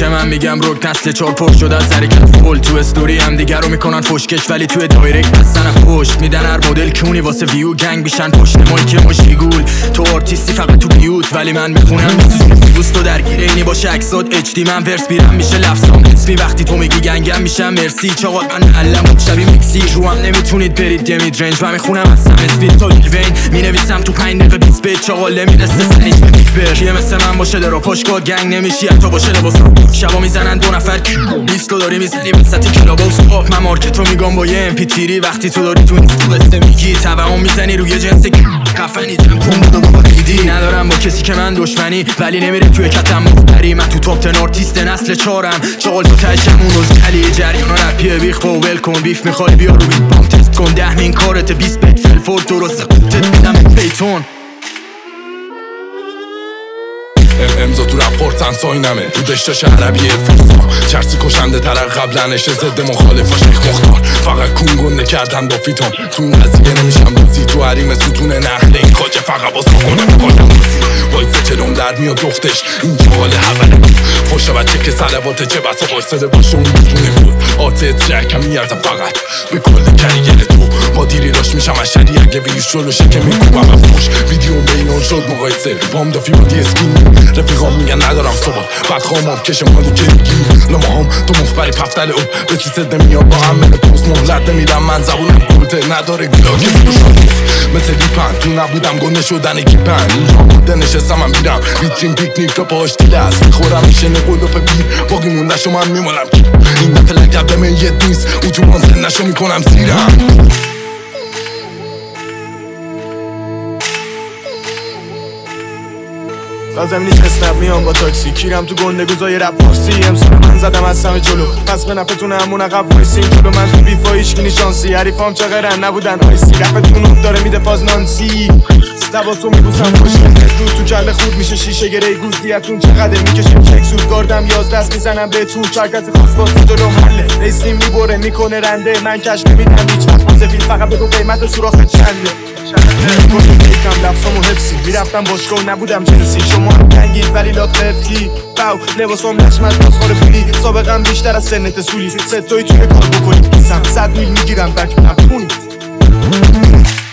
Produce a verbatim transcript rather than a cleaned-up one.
که من میگم روک نسل چار پر شد از حرکت فول. تو استوری هم دیگر رو میکنن فشکش ولی توی دایرکت بستن پشت میدن. هر مدل کونی واسه ویو گنگ بیشن پشت مایک مشیگول. تو آرتیستی فقط تو بیوت ولی من میخونم دوست تو درگیر اینی باشه اکساد اچ دی. من ورس بیرم میشه لفظام اسمی وقتی تو میگی گنگم میشم مرسی. چاقال من علم شبی میکسی رو هم نمیتونید برید دمید رنج. من میخونم اصلا اسپید تا لیل وین مینویسم تو پنج دقیقه بیست بیت. چاقال نمیرسه سنیج به بیگ بر. کیه مثل من باشه درا پاشگاه گنگ نمیشی حتی باشه لباس شبا میزنن دو نفر بیستو داری میزنی وسط کلاباوس. من مارکتو میگم با یه ام پی تیری وقتی تو داری تو این قصه میگی توهم میزنی روی جنس خفنی جمع کن بودو با دیدی. ندارم با کسی که من دشمنی ولی نمیره توی کتم مفتری. من تو تاپ تن آرتیست نسل چارم. چاقال تو تشمون روز کلی جریان و رپیه بیخ با ول کن. بیف میخوای بیا رو بیت بام تست کن. ده مین کارت بیست بیت فلفور درسته قوتت میدم بیتون. امضا تو رپ فورتن ساینمه رو دشتاش عربیه فرسان. چرسی کشنده تر قبلنشه ضد مخالفا شیخ مختار. فقط کونگنده کردن با فیتون تو این قضیه نمیشم روزی. تو حریم ستون نخل این خاجه فقط باز کنم کنم وایسه چلوم در میاد دختش این جهال حوله خوشه بچه که سلوات چه بسا وایسده باشه اون بیرونه بود. آته ترک هم میارزم فقط به کل کریگر تو با دیری راش میشم اشری اگه ویش جلوشه که میکوبم افروش. ویدیو بینون شد مقایسه بام دافی با دی اسکین. رفیقام میگن ندارم صبح بعد خوام آب کشم مالی که بگی لما هم تو مفبری پفتل او به چی سد نمیاد با هم من پوست مهلت نمیدم. من زبونم کلته نداره گلا که بروشم مثل دیپن تو نبودم گنه شدن گیپن. اینجا مده نشستم من میرم ویترین پیکنیک تا پاش دیده است. میخورم میشه نقل و پیر باقی موندشو من میمونم. این دفعه لگب به من یه نیست او تو مانزن نشو میکنم سیرم. لازم نیست اسنپ میام با تاکسی. کیرم تو گنده گوزای رپ فارسی. امسال من زدم از همه جلو پس به نفتون همون عقب وایسی. این جلو من تو بیفا هیچکی شانسی. حریفام چقدرن نبودن آیسی. رفتون اون داره میده فاز نانسی. لباسو میبوسم پشت رو تو کله خود میشه شیشه گره گوز دیتون چقدر میکشیم چک سود گاردم یاز دست میزنم بهتون. شرکت خاص واسه جلو محله ریسیم میبره میکنه رنده. من کش نمیدم هیچ وقت موزفیل فقط بگو قیمت سوراخ چنده. یکم لفظامو حفظی میرفتم باشگاه و نبودم جنسی. شما هم کنگید ولی لات قرتی باو لباسام نشمت بازخار پولی. سابقم بیشتر از سنت سولی. ستایی توی کار بکنید بیسم صد میل میگیرم بک منم پونی.